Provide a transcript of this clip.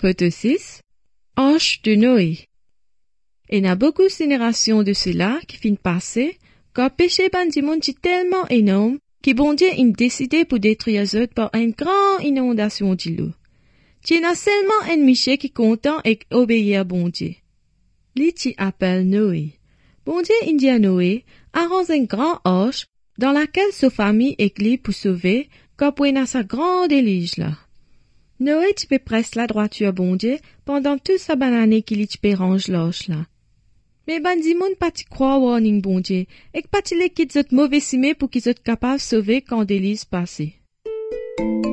Chapitre 6. Arche de Noé. Et il y a beaucoup de générations de cela qui finissent passer, car péché du monde est tellement énorme, que bon Dieu a décidé pour détruire eux par une grande inondation de l'eau. Il y a seulement un Michel qui est content et obéit à bon Dieu. Lui qui appelle Noé. Bon Dieu il dit à Noé, arrange une grande arche, dans laquelle sa famille est libre pour sauver, car pour y sa grande délige là. Noé tu peux presque la droiture bon Dieu, pendant toute sa bonne année qu'il y peut range l'arche là. Mais du monde pas t'y croire warning bon Dieu, et que pas t'y les quitte mauvais simé pour qu'ils soient capables de sauver quand délice passé.